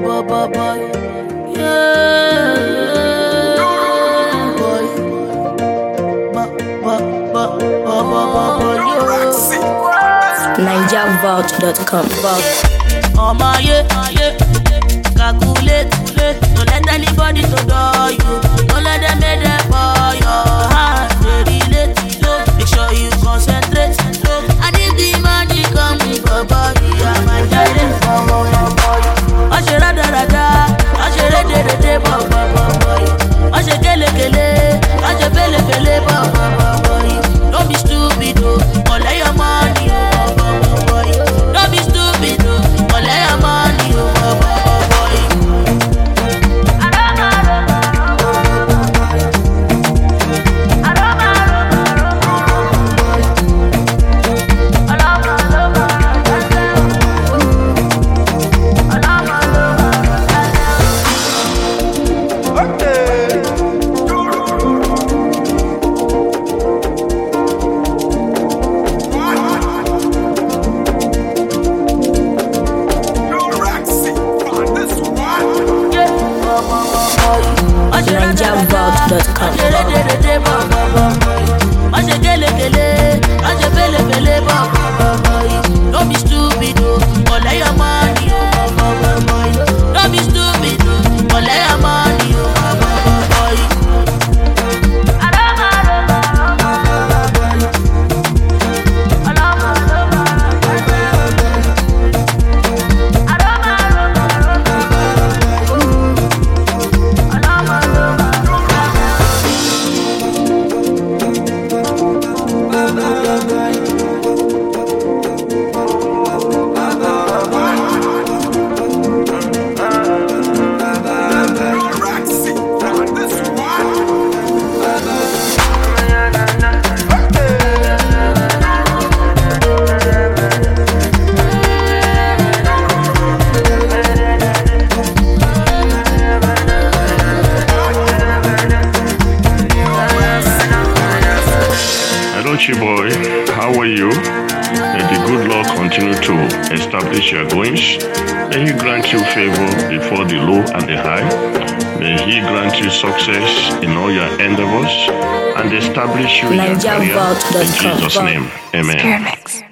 NigerVault.com. Oh my yeah, calculate, don't let anybody to know you. Don't let them make them for your heart. They relate, make sure you concentrate. And if the money come for body, I might die in for boy. I should rada, I should read boy. I should kele, I should pele boy. Don't be stupid, oh, lay your money, oh boy. Don't be stupid, oh, lay your money, oh boy. NigerVault.com. Don't be stupid, oh, lay your money, oh, don't be stupid, oh, lay your money, Boy, how are you? May the good Lord continue to establish your goings. May He grant you favor before the low and the high. May He grant you success in all your endeavors and establish you in your career. In Jesus' name, amen.